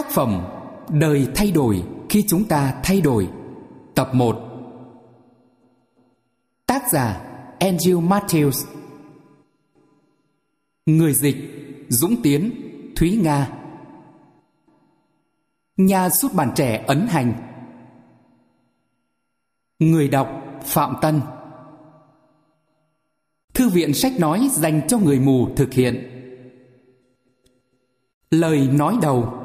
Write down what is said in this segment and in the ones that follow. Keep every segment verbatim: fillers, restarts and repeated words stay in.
Tác phẩm Đời thay đổi khi chúng ta thay đổi. Tập một. Tác giả Andrew Matthews. Người dịch Dũng Tiến, Thúy Nga. Nhà xuất bản trẻ ấn hành. Người đọc Phạm Tân. Thư viện sách nói dành cho người mù thực hiện. Lời nói đầu.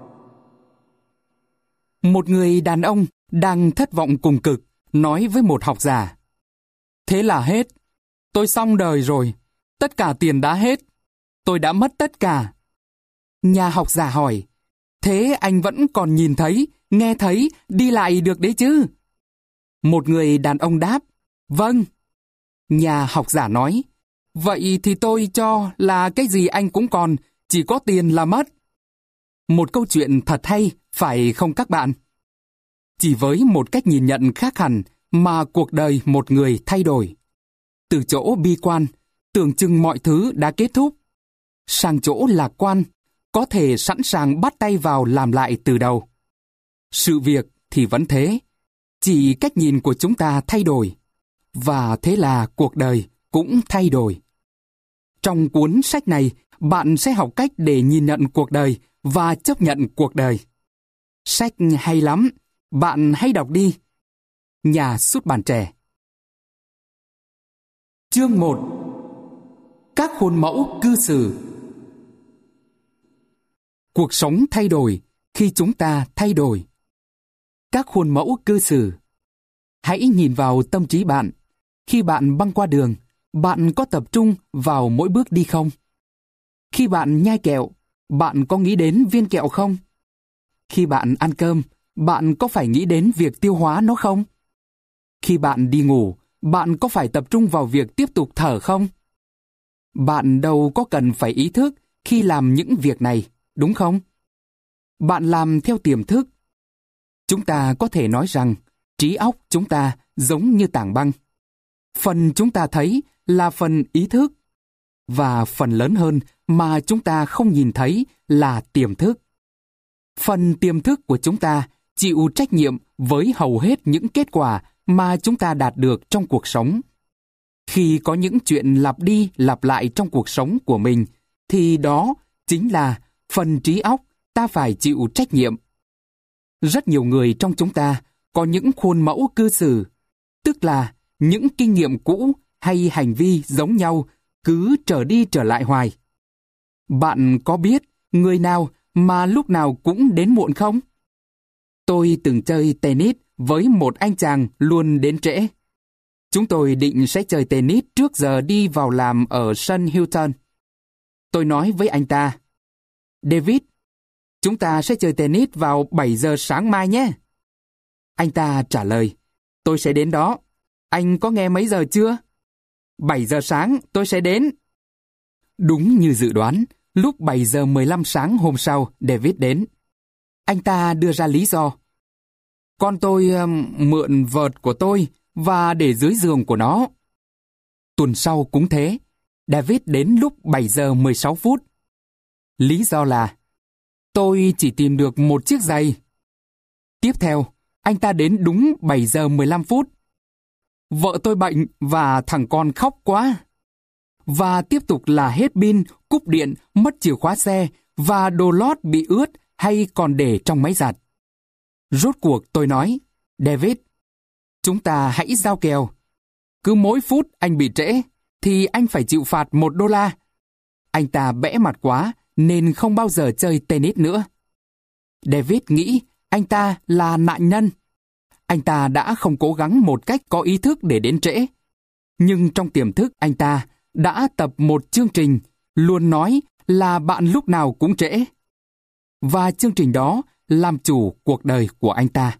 Một người đàn ông đang thất vọng cùng cực nói với một học giả: "Thế là hết. Tôi xong đời rồi. Tất cả tiền đã hết. Tôi đã mất tất cả." Nhà học giả hỏi: "Thế anh vẫn còn nhìn thấy, nghe thấy, đi lại được đấy chứ?" Một người đàn ông đáp: "Vâng." Nhà học giả nói: "Vậy thì tôi cho là cái gì anh cũng còn, chỉ có tiền là mất." Một câu chuyện thật hay, phải không các bạn? Chỉ với một cách nhìn nhận khác hẳn mà cuộc đời một người thay đổi. Từ chỗ bi quan, tưởng chừng mọi thứ đã kết thúc, sang chỗ lạc quan, có thể sẵn sàng bắt tay vào làm lại từ đầu. Sự việc thì vẫn thế, chỉ cách nhìn của chúng ta thay đổi, và thế là cuộc đời cũng thay đổi. Trong cuốn sách này, bạn sẽ học cách để nhìn nhận cuộc đời và chấp nhận cuộc đời. Sách hay lắm, bạn hãy đọc đi. Nhà xuất bản trẻ. Chương một. Các khuôn mẫu cư xử. Cuộc sống thay đổi khi chúng ta thay đổi. Các khuôn mẫu cư xử. Hãy nhìn vào tâm trí bạn. Khi bạn băng qua đường, bạn có tập trung vào mỗi bước đi không? Khi bạn nhai kẹo, bạn có nghĩ đến viên kẹo không? Khi bạn ăn cơm, bạn có phải nghĩ đến việc tiêu hóa nó không? Khi bạn đi ngủ, bạn có phải tập trung vào việc tiếp tục thở không? Bạn đâu có cần phải ý thức khi làm những việc này, đúng không? Bạn làm theo tiềm thức. Chúng ta có thể nói rằng trí óc chúng ta giống như tảng băng. Phần chúng ta thấy là phần ý thức, và phần lớn hơn mà chúng ta không nhìn thấy là tiềm thức. Phần tiềm thức của chúng ta chịu trách nhiệm với hầu hết những kết quả mà chúng ta đạt được trong cuộc sống. Khi có những chuyện lặp đi lặp lại trong cuộc sống của mình, thì đó chính là phần trí óc ta phải chịu trách nhiệm. Rất nhiều người trong chúng ta có những khuôn mẫu cư xử, tức là những kinh nghiệm cũ hay hành vi giống nhau cứ trở đi trở lại hoài. Bạn có biết người nào mà lúc nào cũng đến muộn không? Tôi từng chơi tennis với một anh chàng luôn đến trễ. Chúng tôi định sẽ chơi tennis trước giờ đi vào làm ở sân Hilton. Tôi nói với anh ta: "David, chúng ta sẽ chơi tennis vào bảy giờ sáng mai nhé." Anh ta trả lời: "Tôi sẽ đến đó. Anh có nghe mấy giờ chưa?" bảy giờ sáng tôi sẽ đến." Đúng như dự đoán, lúc bảy giờ mười lăm sáng hôm sau, David đến. Anh ta đưa ra lý do: "Con tôi um, mượn vợt của tôi và để dưới giường của nó." Tuần sau cũng thế, David đến lúc bảy giờ mười sáu phút. Lý do là: "Tôi chỉ tìm được một chiếc giày." Tiếp theo, anh ta đến đúng bảy giờ mười lăm phút. "Vợ tôi bệnh và thằng con khóc quá." Và tiếp tục là hết pin, cúp điện, mất chìa khóa xe và đồ lót bị ướt hay còn để trong máy giặt. Rốt cuộc tôi nói: "David, chúng ta hãy giao kèo. Cứ mỗi phút anh bị trễ thì anh phải chịu phạt một đô la." Anh ta bẽ mặt quá nên không bao giờ chơi tennis nữa. David nghĩ anh ta là nạn nhân. Anh ta đã không cố gắng một cách có ý thức để đến trễ. Nhưng trong tiềm thức anh ta đã tập một chương trình luôn nói là bạn lúc nào cũng trễ. Và chương trình đó làm chủ cuộc đời của anh ta.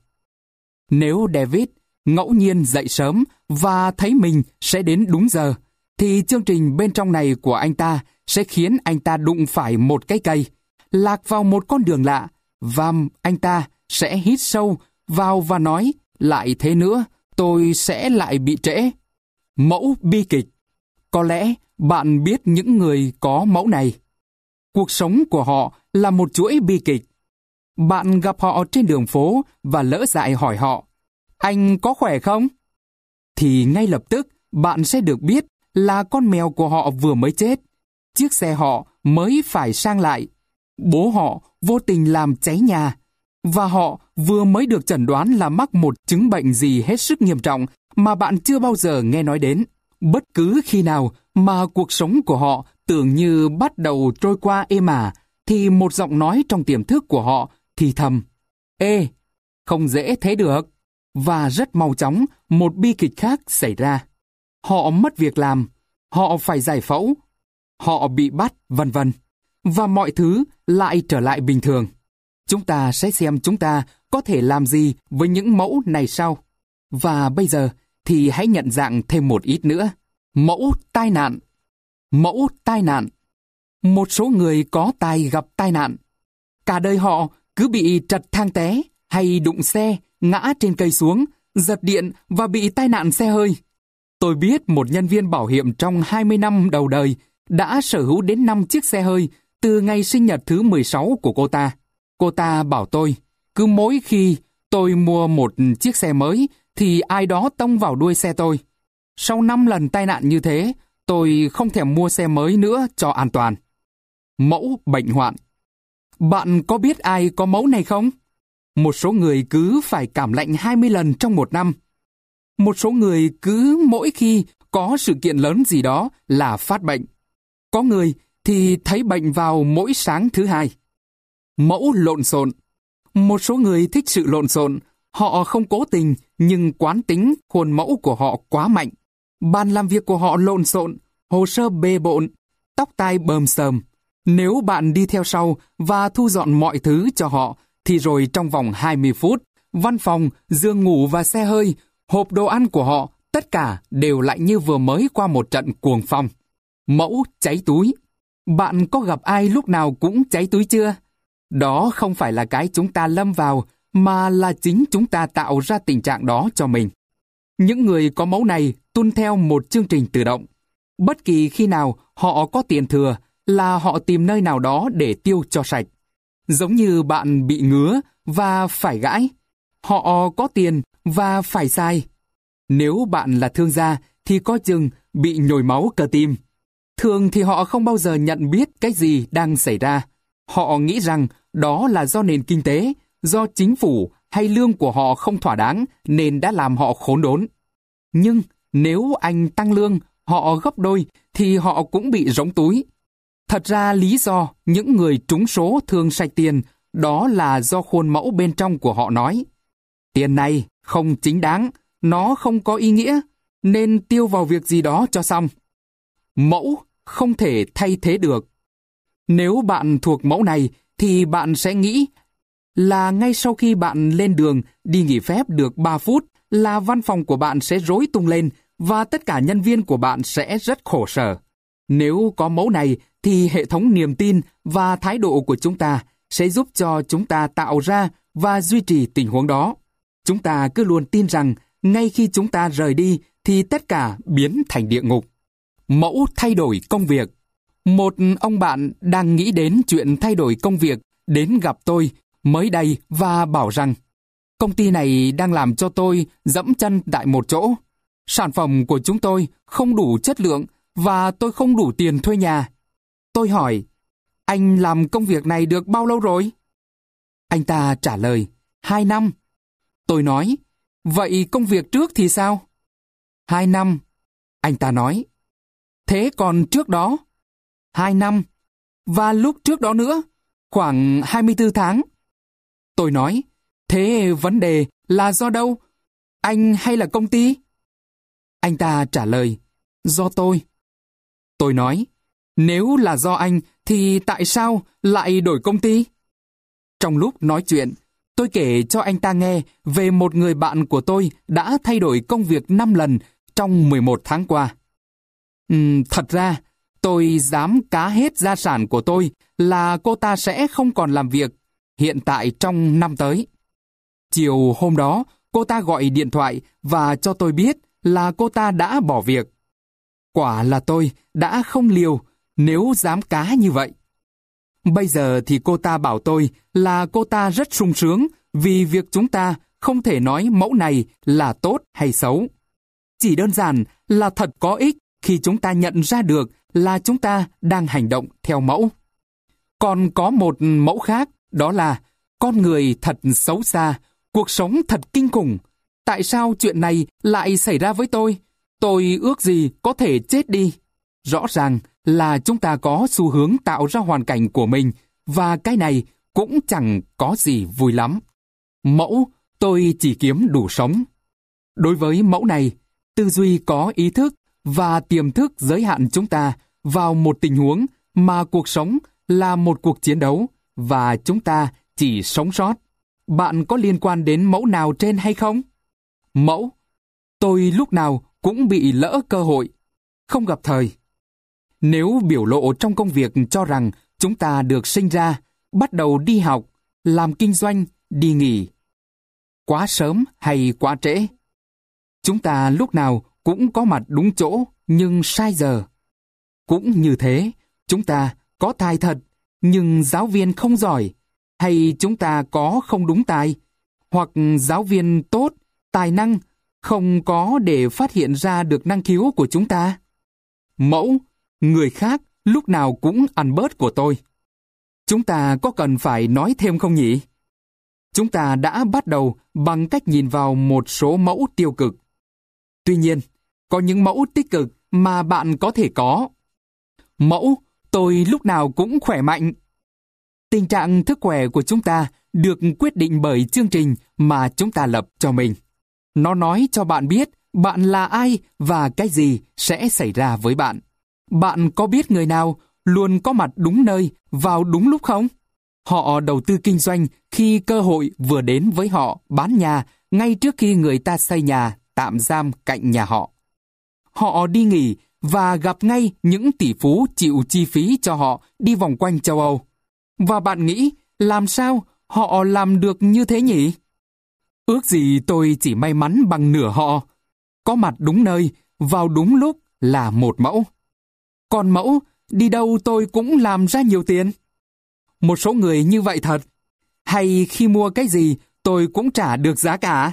Nếu David ngẫu nhiên dậy sớm và thấy mình sẽ đến đúng giờ, thì chương trình bên trong này của anh ta sẽ khiến anh ta đụng phải một cái cây, lạc vào một con đường lạ, và anh ta sẽ hít sâu vào và nói: "Lại thế nữa, tôi sẽ lại bị trễ." Mẫu bi kịch. Có lẽ bạn biết những người có mẫu này. Cuộc sống của họ là một chuỗi bi kịch. Bạn gặp họ trên đường phố và lỡ dại hỏi họ, anh có khỏe không? Thì ngay lập tức bạn sẽ được biết là con mèo của họ vừa mới chết. Chiếc xe họ mới phải sang lại. Bố họ vô tình làm cháy nhà. Và họ vừa mới được chẩn đoán là mắc một chứng bệnh gì hết sức nghiêm trọng mà bạn chưa bao giờ nghe nói đến. Bất cứ khi nào mà cuộc sống của họ tưởng như bắt đầu trôi qua êm ả, thì một giọng nói trong tiềm thức của họ thì thầm, ê, không dễ thế được. Và rất mau chóng, một bi kịch khác xảy ra. Họ mất việc làm, họ phải giải phẫu, họ bị bắt, vân vân. Và mọi thứ lại trở lại bình thường. Chúng ta sẽ xem chúng ta có thể làm gì với những mẫu này sau. Và bây giờ thì hãy nhận dạng thêm một ít nữa. Mẫu tai nạn. Mẫu tai nạn. Một số người có tài gặp tai nạn. Cả đời họ cứ bị trật thang té, hay đụng xe, ngã trên cây xuống, giật điện và bị tai nạn xe hơi. Tôi biết một nhân viên bảo hiểm trong hai mươi năm đầu đời đã sở hữu đến năm chiếc xe hơi từ ngày sinh nhật thứ mười sáu của cô ta. Cô ta bảo tôi, cứ mỗi khi tôi mua một chiếc xe mới thì ai đó tông vào đuôi xe tôi. Sau năm lần tai nạn như thế, tôi không thèm mua xe mới nữa cho an toàn. Mẫu bệnh hoạn. Bạn có biết ai có mẫu này không? Một số người cứ phải cảm lạnh hai mươi lần trong một năm. Một số người cứ mỗi khi có sự kiện lớn gì đó là phát bệnh. Có người thì thấy bệnh vào mỗi sáng thứ hai. Mẫu lộn xộn. Một số người thích sự lộn xộn. Họ không cố tình, nhưng quán tính khuôn mẫu của họ quá mạnh. Bàn làm việc của họ lộn xộn, hồ sơ bề bộn, tóc tai bờm sờm. Nếu bạn đi theo sau và thu dọn mọi thứ cho họ, thì rồi trong vòng hai mươi phút, văn phòng, giường ngủ và xe hơi, hộp đồ ăn của họ, tất cả đều lại như vừa mới qua một trận cuồng phong. Mẫu cháy túi. Bạn có gặp ai lúc nào cũng cháy túi chưa? Đó không phải là cái chúng ta lâm vào, mà là chính chúng ta tạo ra tình trạng đó cho mình. Những người có mẫu này tuân theo một chương trình tự động. Bất kỳ khi nào họ có tiền thừa là họ tìm nơi nào đó để tiêu cho sạch. Giống như bạn bị ngứa và phải gãi. Họ có tiền và phải xài. Nếu bạn là thương gia thì có chừng bị nhồi máu cơ tim. Thường thì họ không bao giờ nhận biết cái gì đang xảy ra. Họ nghĩ rằng đó là do nền kinh tế, do chính phủ hay lương của họ không thỏa đáng nên đã làm họ khốn đốn. Nhưng nếu anh tăng lương họ gấp đôi thì họ cũng bị rỗng túi. Thật ra lý do những người trúng số thường sạch tiền đó là do khuôn mẫu bên trong của họ nói. Tiền này không chính đáng, nó không có ý nghĩa, nên tiêu vào việc gì đó cho xong. Mẫu không thể thay thế được. Nếu bạn thuộc mẫu này thì bạn sẽ nghĩ là ngay sau khi bạn lên đường đi nghỉ phép được ba phút là văn phòng của bạn sẽ rối tung lên và tất cả nhân viên của bạn sẽ rất khổ sở. Nếu có mẫu này thì hệ thống niềm tin và thái độ của chúng ta sẽ giúp cho chúng ta tạo ra và duy trì tình huống đó. Chúng ta cứ luôn tin rằng ngay khi chúng ta rời đi thì tất cả biến thành địa ngục. Mẫu thay đổi công việc. Một ông bạn đang nghĩ đến chuyện thay đổi công việc đến gặp tôi mới đây và bảo rằng công ty này đang làm cho tôi dẫm chân tại một chỗ. Sản phẩm của chúng tôi không đủ chất lượng và tôi không đủ tiền thuê nhà. Tôi hỏi, anh làm công việc này được bao lâu rồi? Anh ta trả lời, hai năm. Tôi nói, vậy công việc trước thì sao? Hai năm. Anh ta nói, thế còn trước đó? Hai năm. Và lúc trước đó nữa? Khoảng hai mươi tư tháng. Tôi nói, thế vấn đề là do đâu? Anh hay là công ty? Anh ta trả lời, do tôi. Tôi nói, nếu là do anh thì tại sao lại đổi công ty? Trong lúc nói chuyện, tôi kể cho anh ta nghe về một người bạn của tôi đã thay đổi công việc năm lần trong mười một tháng qua. Uhm, thật ra, tôi dám cá hết gia sản của tôi là cô ta sẽ không còn làm việc hiện tại trong năm tới. Chiều hôm đó, cô ta gọi điện thoại và cho tôi biết là cô ta đã bỏ việc. Quả là tôi đã không liều nếu dám cá như vậy. Bây giờ thì cô ta bảo tôi là cô ta rất sung sướng vì việc chúng ta không thể nói mẫu này là tốt hay xấu. Chỉ đơn giản là thật có ích khi chúng ta nhận ra được là chúng ta đang hành động theo mẫu. Còn có một mẫu khác, đó là con người thật xấu xa, cuộc sống thật kinh khủng. Tại sao chuyện này lại xảy ra với tôi? Tôi ước gì có thể chết đi. Rõ ràng là chúng ta có xu hướng tạo ra hoàn cảnh của mình, và cái này cũng chẳng có gì vui lắm. Mẫu, tôi chỉ kiếm đủ sống. Đối với mẫu này, tư duy có ý thức và tiềm thức giới hạn chúng ta vào một tình huống mà cuộc sống là một cuộc chiến đấu và chúng ta chỉ sống sót. Bạn có liên quan đến mẫu nào trên hay không? Mẫu, tôi lúc nào cũng bị lỡ cơ hội, không gặp thời. Nếu biểu lộ trong công việc cho rằng chúng ta được sinh ra, bắt đầu đi học, làm kinh doanh, đi nghỉ, quá sớm hay quá trễ. Chúng ta lúc nào cũng có mặt đúng chỗ nhưng sai giờ. Cũng như thế, chúng ta có tài thật nhưng giáo viên không giỏi, hay chúng ta có không đúng tài, hoặc giáo viên tốt, tài năng, không có để phát hiện ra được năng khiếu của chúng ta. Mẫu, người khác lúc nào cũng ăn bớt của tôi. Chúng ta có cần phải nói thêm không nhỉ? Chúng ta đã bắt đầu bằng cách nhìn vào một số mẫu tiêu cực. Tuy nhiên, có những mẫu tích cực mà bạn có thể có. Mẫu, tôi lúc nào cũng khỏe mạnh. Tình trạng sức khỏe của chúng ta được quyết định bởi chương trình mà chúng ta lập cho mình. Nó nói cho bạn biết bạn là ai và cái gì sẽ xảy ra với bạn. Bạn có biết người nào luôn có mặt đúng nơi vào đúng lúc không? Họ đầu tư kinh doanh khi cơ hội vừa đến với họ bán nhà ngay trước khi người ta xây nhà tạm giam cạnh nhà họ. Họ đi nghỉ và gặp ngay những tỷ phú chịu chi phí cho họ đi vòng quanh châu Âu. Và bạn nghĩ làm sao họ làm được như thế nhỉ? Ước gì tôi chỉ may mắn bằng nửa họ. Có mặt đúng nơi, vào đúng lúc là một mẫu. Còn mẫu, đi đâu tôi cũng làm ra nhiều tiền. Một số người như vậy thật. Hay khi mua cái gì tôi cũng trả được giá cả.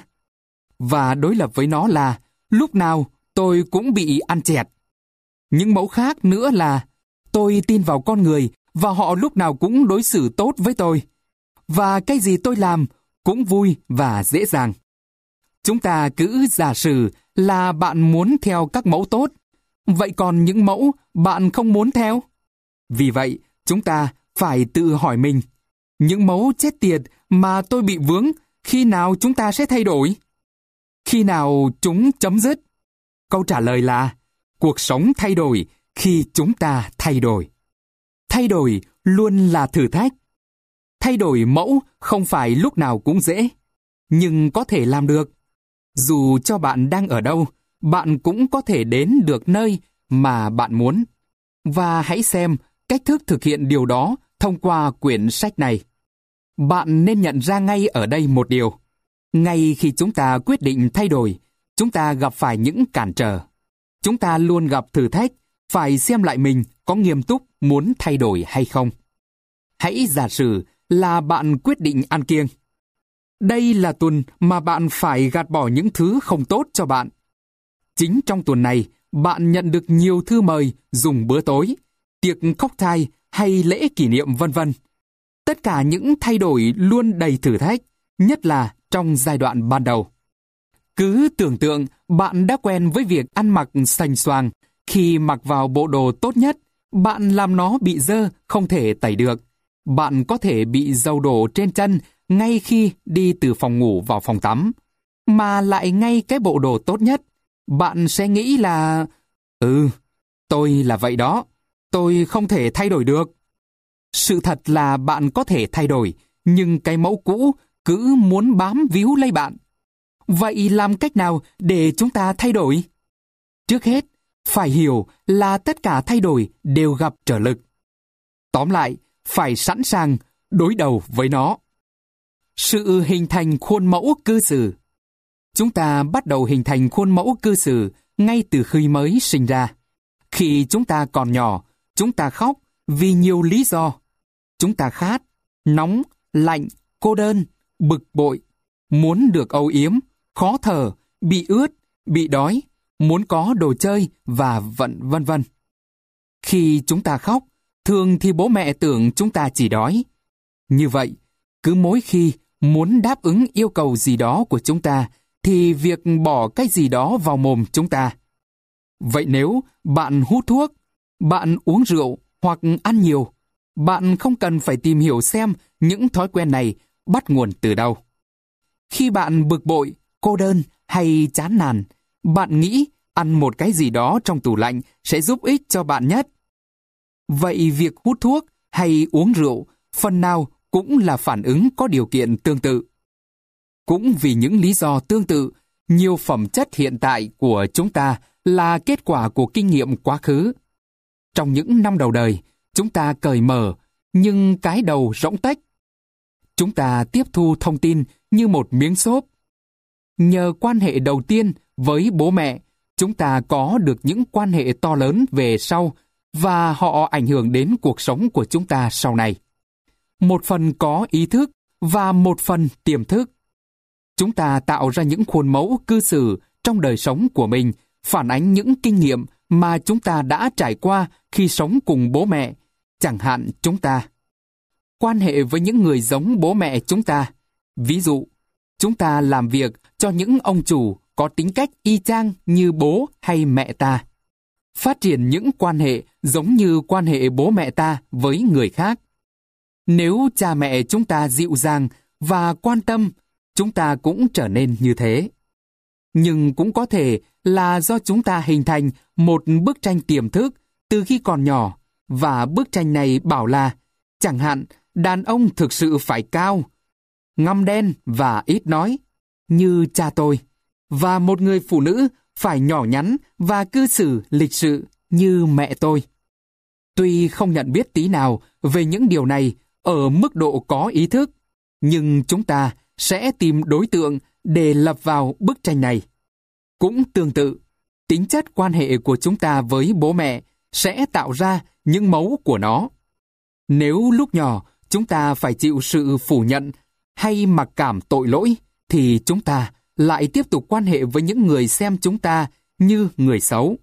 Và đối lập với nó là lúc nào tôi cũng bị ăn chẹt. Những mẫu khác nữa là tôi tin vào con người và họ lúc nào cũng đối xử tốt với tôi. Và cái gì tôi làm cũng vui và dễ dàng. Chúng ta cứ giả sử là bạn muốn theo các mẫu tốt. Vậy còn những mẫu bạn không muốn theo? Vì vậy, chúng ta phải tự hỏi mình, những mẫu chết tiệt mà tôi bị vướng, khi nào chúng ta sẽ thay đổi? Khi nào chúng chấm dứt? Câu trả lời là, cuộc sống thay đổi khi chúng ta thay đổi. Thay đổi luôn là thử thách. Thay đổi mẫu không phải lúc nào cũng dễ, nhưng có thể làm được. Dù cho bạn đang ở đâu, bạn cũng có thể đến được nơi mà bạn muốn. Và hãy xem cách thức thực hiện điều đó thông qua quyển sách này. Bạn nên nhận ra ngay ở đây một điều. Ngay khi chúng ta quyết định thay đổi, chúng ta gặp phải những cản trở. Chúng ta luôn gặp thử thách, phải xem lại mình có nghiêm túc muốn thay đổi hay không. Hãy giả sử là bạn quyết định ăn kiêng. Đây là tuần mà bạn phải gạt bỏ những thứ không tốt cho bạn. Chính trong tuần này, bạn nhận được nhiều thư mời dùng bữa tối, tiệc cocktail hay lễ kỷ niệm vân vân. Tất cả những thay đổi luôn đầy thử thách, nhất là trong giai đoạn ban đầu. Cứ tưởng tượng bạn đã quen với việc ăn mặc sành xoàng. Khi mặc vào bộ đồ tốt nhất, bạn làm nó bị dơ, không thể tẩy được. Bạn có thể bị dầu đổ trên chân ngay khi đi từ phòng ngủ vào phòng tắm. Mà lại ngay cái bộ đồ tốt nhất, bạn sẽ nghĩ là Ừ, tôi là vậy đó, tôi không thể thay đổi được. Sự thật là bạn có thể thay đổi, nhưng cái mẫu cũ cứ muốn bám víu lấy bạn. Vậy làm cách nào để chúng ta thay đổi? Trước hết, phải hiểu là tất cả thay đổi đều gặp trở lực. Tóm lại, phải sẵn sàng đối đầu với nó. Sự hình thành khuôn mẫu cư xử. Chúng ta bắt đầu hình thành khuôn mẫu cư xử ngay từ khi mới sinh ra. Khi chúng ta còn nhỏ, chúng ta khóc vì nhiều lý do. chúng ta khát, nóng, lạnh, cô đơn, bực bội, muốn được âu yếm, khó thở, bị ướt, bị đói, muốn có đồ chơi và vận vân vân. Khi chúng ta khóc, thường thì bố mẹ tưởng chúng ta chỉ đói. Như vậy, cứ mỗi khi muốn đáp ứng yêu cầu gì đó của chúng ta, thì việc bỏ cái gì đó vào mồm chúng ta. Vậy nếu bạn hút thuốc, bạn uống rượu hoặc ăn nhiều, bạn không cần phải tìm hiểu xem những thói quen này bắt nguồn từ đâu. Khi bạn bực bội, cô đơn hay chán nản, bạn nghĩ ăn một cái gì đó trong tủ lạnh sẽ giúp ích cho bạn nhất. Vậy việc hút thuốc hay uống rượu phần nào cũng là phản ứng có điều kiện tương tự. Cũng vì những lý do tương tự, nhiều phẩm chất hiện tại của chúng ta là kết quả của kinh nghiệm quá khứ. Trong những năm đầu đời, chúng ta cởi mở, nhưng cái đầu rỗng tách. Chúng ta tiếp thu thông tin như một miếng xốp. Nhờ quan hệ đầu tiên với bố mẹ, chúng ta có được những quan hệ to lớn về sau và họ ảnh hưởng đến cuộc sống của chúng ta sau này. Một phần có ý thức và một phần tiềm thức. Chúng ta tạo ra những khuôn mẫu cư xử trong đời sống của mình, phản ánh những kinh nghiệm mà chúng ta đã trải qua khi sống cùng bố mẹ. Chẳng hạn chúng ta quan hệ với những người giống bố mẹ chúng ta. Ví dụ, chúng ta làm việc cho những ông chủ có tính cách y chang như bố hay mẹ ta. Phát triển những quan hệ giống như quan hệ bố mẹ ta với người khác. Nếu cha mẹ chúng ta dịu dàng và quan tâm, chúng ta cũng trở nên như thế. Nhưng cũng có thể là do chúng ta hình thành một bức tranh tiềm thức từ khi còn nhỏ, và bức tranh này bảo là, chẳng hạn, đàn ông thực sự phải cao, ngăm đen và ít nói, như cha tôi, và một người phụ nữ phải nhỏ nhắn và cư xử lịch sự như mẹ tôi. Tuy không nhận biết tí nào về những điều này ở mức độ có ý thức, nhưng chúng ta sẽ tìm đối tượng để lập vào bức tranh này. Cũng tương tự, tính chất quan hệ của chúng ta với bố mẹ sẽ tạo ra những mẫu của nó. Nếu lúc nhỏ chúng ta phải chịu sự phủ nhận hay mặc cảm tội lỗi, thì chúng ta lại tiếp tục quan hệ với những người xem chúng ta như người xấu.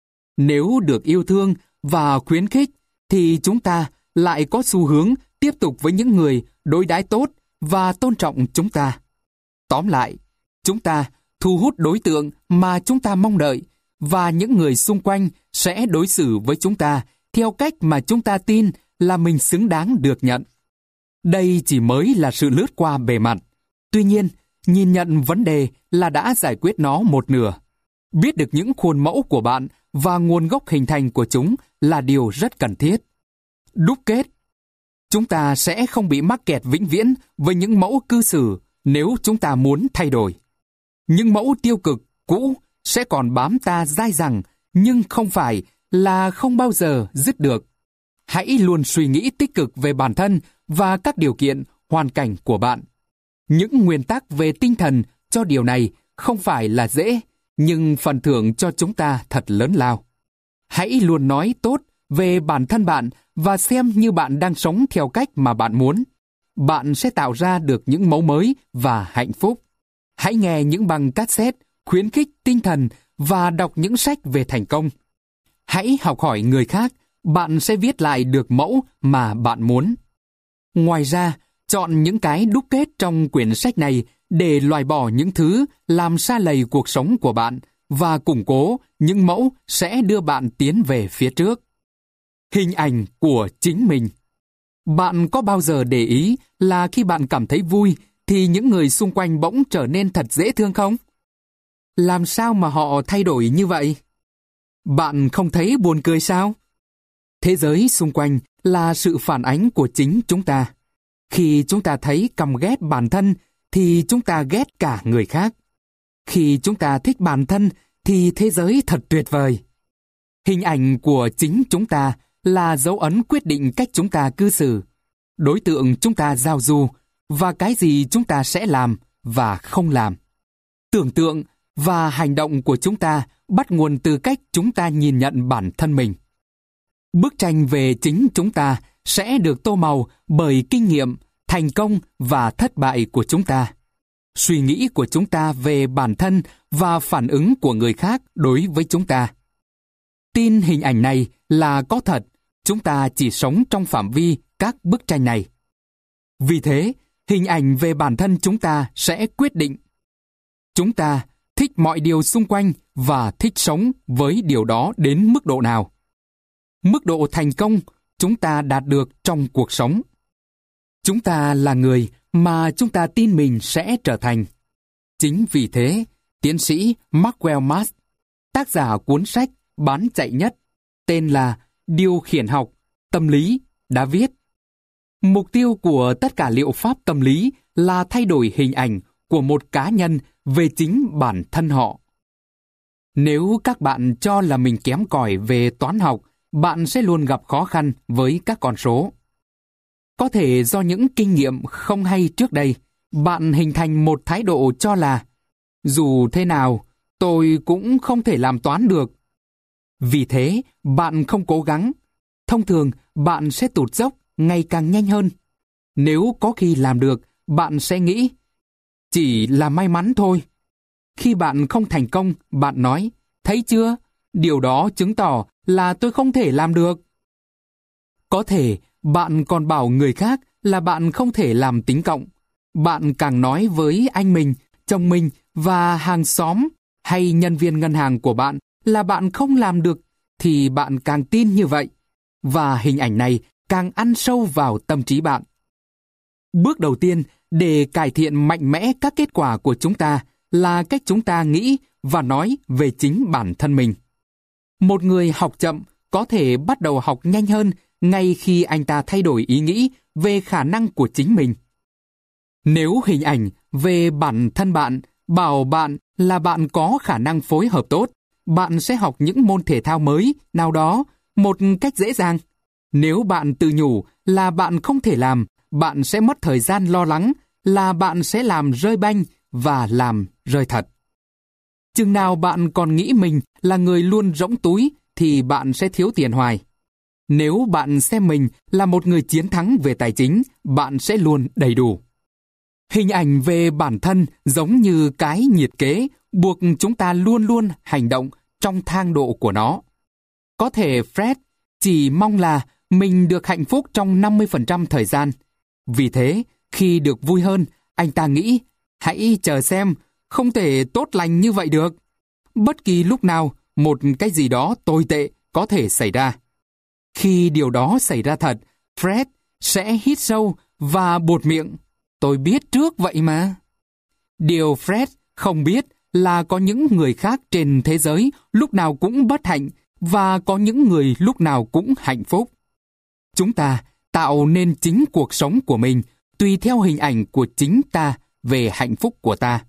Nếu được yêu thương và khuyến khích, thì chúng ta lại có xu hướng tiếp tục với những người đối đãi tốt và tôn trọng chúng ta. Tóm lại, chúng ta thu hút đối tượng mà chúng ta mong đợi, và những người xung quanh sẽ đối xử với chúng ta theo cách mà chúng ta tin là mình xứng đáng được nhận. Đây chỉ mới là sự lướt qua bề mặt. Tuy nhiên, nhìn nhận vấn đề là đã giải quyết nó một nửa. Biết được những khuôn mẫu của bạn và nguồn gốc hình thành của chúng là điều rất cần thiết. Đúc kết, chúng ta sẽ không bị mắc kẹt vĩnh viễn với những mẫu cư xử nếu chúng ta muốn thay đổi. Những mẫu tiêu cực, cũ sẽ còn bám ta dai dẳng, nhưng không phải là không bao giờ dứt được. Hãy luôn suy nghĩ tích cực về bản thân và các điều kiện, hoàn cảnh của bạn. Những nguyên tắc về tinh thần cho điều này không phải là dễ, nhưng phần thưởng cho chúng ta thật lớn lao. Hãy luôn nói tốt về bản thân bạn và xem như bạn đang sống theo cách mà bạn muốn. Bạn sẽ tạo ra được những mẫu mới và hạnh phúc. Hãy nghe những băng cassette khuyến khích tinh thần và đọc những sách về thành công. Hãy học hỏi người khác, bạn sẽ viết lại được mẫu mà bạn muốn. Ngoài ra, chọn những cái đúc kết trong quyển sách này để loại bỏ những thứ làm sa lầy cuộc sống của bạn và củng cố những mẫu sẽ đưa bạn tiến về phía trước. Hình ảnh của chính mình. Bạn có bao giờ để ý là khi bạn cảm thấy vui thì những người xung quanh bỗng trở nên thật dễ thương không? Làm sao mà họ thay đổi như vậy? Bạn không thấy buồn cười sao? Thế giới xung quanh là sự phản ánh của chính chúng ta. Khi chúng ta thấy căm ghét bản thân thì chúng ta ghét cả người khác. Khi chúng ta thích bản thân thì thế giới thật tuyệt vời. Hình ảnh của chính chúng ta là dấu ấn quyết định cách chúng ta cư xử, đối tượng chúng ta giao du và cái gì chúng ta sẽ làm và không làm. Tưởng tượng và hành động của chúng ta bắt nguồn từ cách chúng ta nhìn nhận bản thân mình. Bức tranh về chính chúng ta sẽ được tô màu bởi kinh nghiệm, thành công và thất bại của chúng ta, suy nghĩ của chúng ta về bản thân và phản ứng của người khác đối với chúng ta. Tin hình ảnh này là có thật, chúng ta chỉ sống trong phạm vi các bức tranh này. Vì thế, hình ảnh về bản thân chúng ta sẽ quyết định. Chúng ta thích mọi điều xung quanh và thích sống với điều đó đến mức độ nào. Mức độ thành công chúng ta đạt được trong cuộc sống. Chúng ta là người mà chúng ta tin mình sẽ trở thành. Chính vì thế, tiến sĩ Maxwell Maltz, tác giả cuốn sách bán chạy nhất, tên là Điều khiển học, tâm lý, đã viết: mục tiêu của tất cả liệu pháp tâm lý là thay đổi hình ảnh của một cá nhân về chính bản thân họ. Nếu các bạn cho là mình kém cỏi về toán học, bạn sẽ luôn gặp khó khăn với các con số. Có thể do những kinh nghiệm không hay trước đây, bạn hình thành một thái độ cho là dù thế nào, tôi cũng không thể làm toán được. Vì thế, bạn không cố gắng. Thông thường, bạn sẽ tụt dốc ngày càng nhanh hơn. Nếu có khi làm được, bạn sẽ nghĩ chỉ là may mắn thôi. Khi bạn không thành công, bạn nói, thấy chưa, điều đó chứng tỏ là tôi không thể làm được. Có thể bạn còn bảo người khác là bạn không thể làm tính cộng. Bạn càng nói với anh mình, chồng mình và hàng xóm hay nhân viên ngân hàng của bạn là bạn không làm được, thì bạn càng tin như vậy. Và hình ảnh này càng ăn sâu vào tâm trí bạn. Bước đầu tiên để cải thiện mạnh mẽ các kết quả của chúng ta là cách chúng ta nghĩ và nói về chính bản thân mình. Một người học chậm có thể bắt đầu học nhanh hơn ngay khi anh ta thay đổi ý nghĩ về khả năng của chính mình. Nếu hình ảnh về bản thân bạn bảo bạn là bạn có khả năng phối hợp tốt, bạn sẽ học những môn thể thao mới nào đó một cách dễ dàng. Nếu bạn tự nhủ là bạn không thể làm, bạn sẽ mất thời gian lo lắng là bạn sẽ làm rơi banh và làm rơi thật. Chừng nào bạn còn nghĩ mình là người luôn rỗng túi thì bạn sẽ thiếu tiền hoài. Nếu bạn xem mình là một người chiến thắng về tài chính, bạn sẽ luôn đầy đủ. Hình ảnh về bản thân giống như cái nhiệt kế buộc chúng ta luôn luôn hành động trong thang độ của nó. Có thể Fred chỉ mong là mình được hạnh phúc trong năm mươi phần trăm thời gian. Vì thế, khi được vui hơn, anh ta nghĩ, hãy chờ xem, không thể tốt lành như vậy được. Bất kỳ lúc nào, một cái gì đó tồi tệ có thể xảy ra. Khi điều đó xảy ra thật, Fred sẽ hít sâu và buột miệng. Tôi biết trước vậy mà. Điều Fred không biết là có những người khác trên thế giới lúc nào cũng bất hạnh và có những người lúc nào cũng hạnh phúc. Chúng ta tạo nên chính cuộc sống của mình tùy theo hình ảnh của chính ta về hạnh phúc của ta.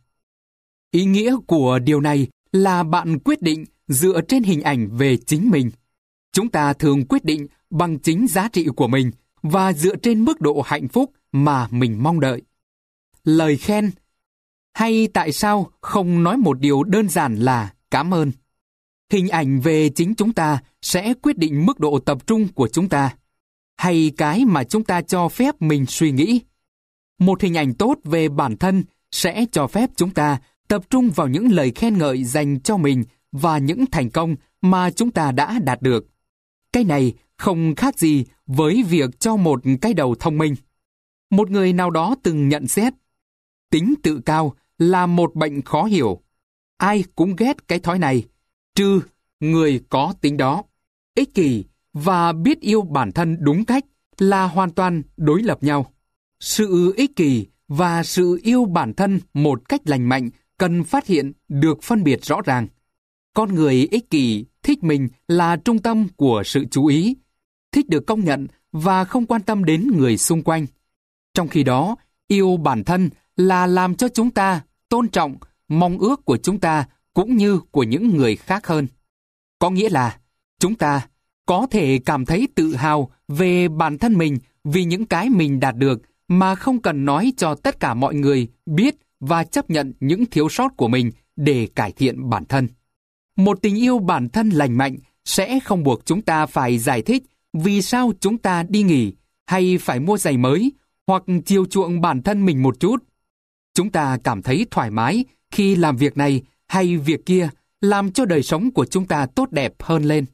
Ý nghĩa của điều này là bạn quyết định dựa trên hình ảnh về chính mình. Chúng ta thường quyết định bằng chính giá trị của mình và dựa trên mức độ hạnh phúc mà mình mong đợi. Lời khen, hay tại sao không nói một điều đơn giản là cảm ơn? Hình ảnh về chính chúng ta sẽ quyết định mức độ tập trung của chúng ta, hay cái mà chúng ta cho phép mình suy nghĩ. Một hình ảnh tốt về bản thân sẽ cho phép chúng ta tập trung vào những lời khen ngợi dành cho mình và những thành công mà chúng ta đã đạt được. Cái này không khác gì với việc cho một cái đầu thông minh. Một người nào đó từng nhận xét, tính tự cao là một bệnh khó hiểu. Ai cũng ghét cái thói này, trừ người có tính đó. Ích kỷ và biết yêu bản thân đúng cách là hoàn toàn đối lập nhau. Sự ích kỷ và sự yêu bản thân một cách lành mạnh cần phát hiện được phân biệt rõ ràng. Con người ích kỷ thích mình là trung tâm của sự chú ý, thích được công nhận và không quan tâm đến người xung quanh. Trong khi đó, yêu bản thân là làm cho chúng ta tôn trọng mong ước của chúng ta cũng như của những người khác hơn. Có nghĩa là chúng ta có thể cảm thấy tự hào về bản thân mình vì những cái mình đạt được mà không cần nói cho tất cả mọi người biết và chấp nhận những thiếu sót của mình để cải thiện bản thân. Một tình yêu bản thân lành mạnh sẽ không buộc chúng ta phải giải thích vì sao chúng ta đi nghỉ hay phải mua giày mới, hoặc chiều chuộng bản thân mình một chút. Chúng ta cảm thấy thoải mái khi làm việc này hay việc kia, làm cho đời sống của chúng ta tốt đẹp hơn lên.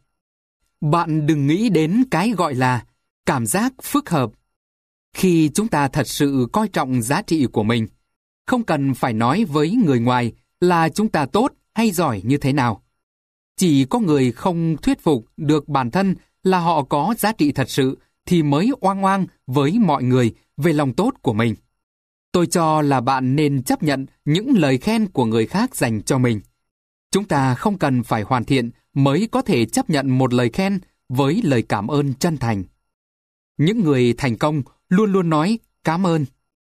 Bạn đừng nghĩ đến cái gọi là cảm giác phức hợp. Khi chúng ta thật sự coi trọng giá trị của mình, không cần phải nói với người ngoài là chúng ta tốt hay giỏi như thế nào. Chỉ có người không thuyết phục được bản thân là họ có giá trị thật sự thì mới oang oang với mọi người về lòng tốt của mình. Tôi cho là bạn nên chấp nhận những lời khen của người khác dành cho mình. Chúng ta không cần phải hoàn thiện mới có thể chấp nhận một lời khen với lời cảm ơn chân thành. Những người thành công luôn luôn nói cảm ơn.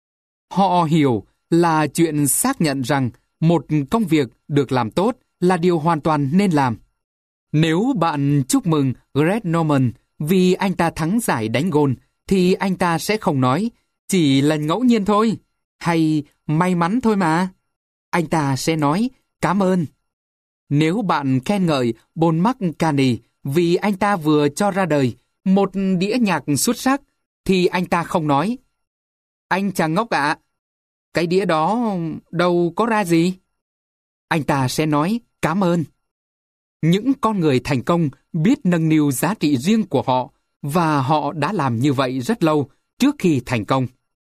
Họ hiểu là chuyện xác nhận rằng một công việc được làm tốt là điều hoàn toàn nên làm. Nếu bạn chúc mừng Greg Norman vì anh ta thắng giải đánh gôn, thì anh ta sẽ không nói chỉ là ngẫu nhiên thôi, hay may mắn thôi mà. Anh ta sẽ nói cảm ơn. Nếu bạn khen ngợi Paul McCartney vì anh ta vừa cho ra đời một đĩa nhạc xuất sắc, thì anh ta không nói anh chàng ngốc ạ, cái đĩa đó đâu có ra gì. Anh ta sẽ nói cảm ơn. Những con người thành công biết nâng niu giá trị riêng của họ, và họ đã làm như vậy rất lâu trước khi thành công.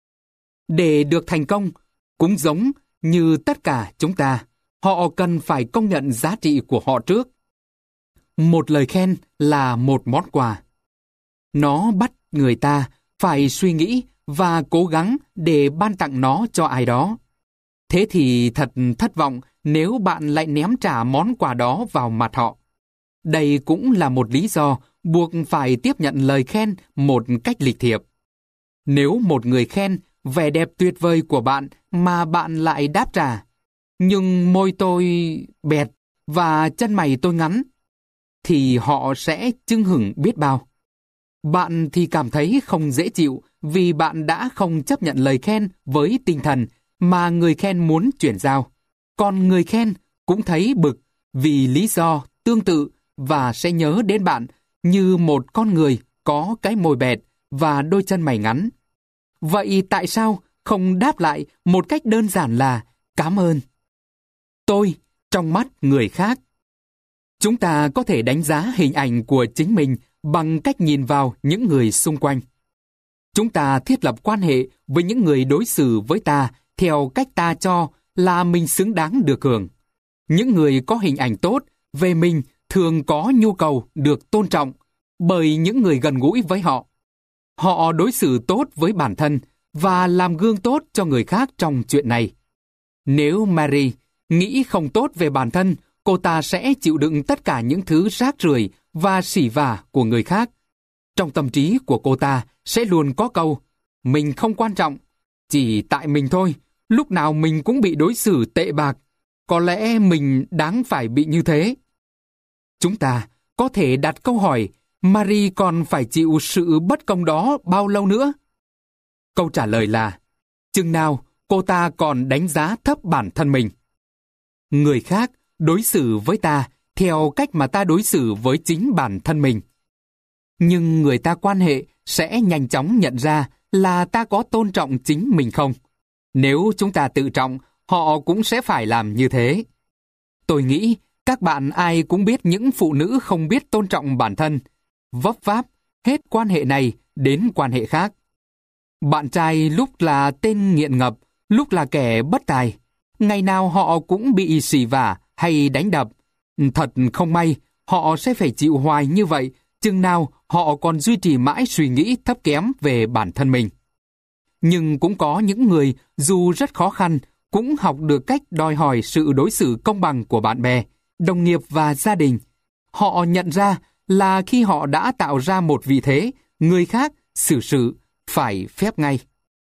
Để được thành công, cũng giống như tất cả chúng ta, họ cần phải công nhận giá trị của họ trước. Một lời khen là một món quà. Nó bắt người ta phải suy nghĩ và cố gắng để ban tặng nó cho ai đó. Thế thì thật thất vọng nếu bạn lại ném trả món quà đó vào mặt họ. Đây cũng là một lý do buộc phải tiếp nhận lời khen một cách lịch thiệp. Nếu một người khen vẻ đẹp tuyệt vời của bạn mà bạn lại đáp trả, nhưng môi tôi bẹt và chân mày tôi ngắn, thì họ sẽ chưng hửng biết bao. Bạn thì cảm thấy không dễ chịu vì bạn đã không chấp nhận lời khen với tinh thần mà người khen muốn chuyển giao. Còn người khen cũng thấy bực vì lý do tương tự và sẽ nhớ đến bạn như một con người có cái môi bẹt và đôi chân mày ngắn. Vậy tại sao không đáp lại một cách đơn giản là cảm ơn? Tôi trong mắt người khác. Chúng ta có thể đánh giá hình ảnh của chính mình bằng cách nhìn vào những người xung quanh. Chúng ta thiết lập quan hệ với những người đối xử với ta theo cách ta cho là mình xứng đáng được hưởng. Những người có hình ảnh tốt về mình thường có nhu cầu được tôn trọng bởi những người gần gũi với họ. Họ đối xử tốt với bản thân và làm gương tốt cho người khác trong chuyện này. Nếu Mary nghĩ không tốt về bản thân, cô ta sẽ chịu đựng tất cả những thứ rác rưởi và sỉ vả của người khác. Trong tâm trí của cô ta sẽ luôn có câu, mình không quan trọng, chỉ tại mình thôi, lúc nào mình cũng bị đối xử tệ bạc, có lẽ mình đáng phải bị như thế. Chúng ta có thể đặt câu hỏi, Marie còn phải chịu sự bất công đó bao lâu nữa? Câu trả lời là, chừng nào cô ta còn đánh giá thấp bản thân mình. Người khác đối xử với ta theo cách mà ta đối xử với chính bản thân mình. Nhưng người ta quan hệ sẽ nhanh chóng nhận ra là ta có tôn trọng chính mình không. Nếu chúng ta tự trọng, họ cũng sẽ phải làm như thế. Tôi nghĩ các bạn ai cũng biết những phụ nữ không biết tôn trọng bản thân, vấp váp hết quan hệ này đến quan hệ khác. Bạn trai lúc là tên nghiện ngập, lúc là kẻ bất tài. Ngày nào họ cũng bị xỉ vả hay đánh đập. Thật không may, họ sẽ phải chịu hoài như vậy, chừng nào họ còn duy trì mãi suy nghĩ thấp kém về bản thân mình. Nhưng cũng có những người, dù rất khó khăn, cũng học được cách đòi hỏi sự đối xử công bằng của bạn bè, đồng nghiệp và gia đình. Họ nhận ra là khi họ đã tạo ra một vị thế, người khác xử sự phải phép ngay.